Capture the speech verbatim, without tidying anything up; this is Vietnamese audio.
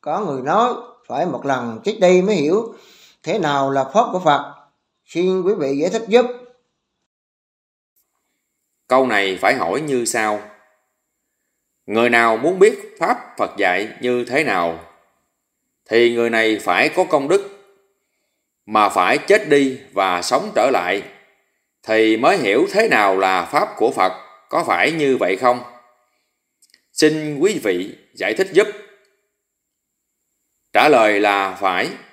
Có người nói phải một lần chết đi mới hiểu thế nào là pháp của Phật. Xin quý vị giải thích giúp. Câu này phải hỏi như sau. Người nào muốn biết pháp Phật dạy như thế nào thì người này phải có công đức, mà phải chết đi và sống trở lại thì mới hiểu thế nào là pháp của Phật, có phải như vậy không? Xin quý vị giải thích giúp. Trả lời là phải.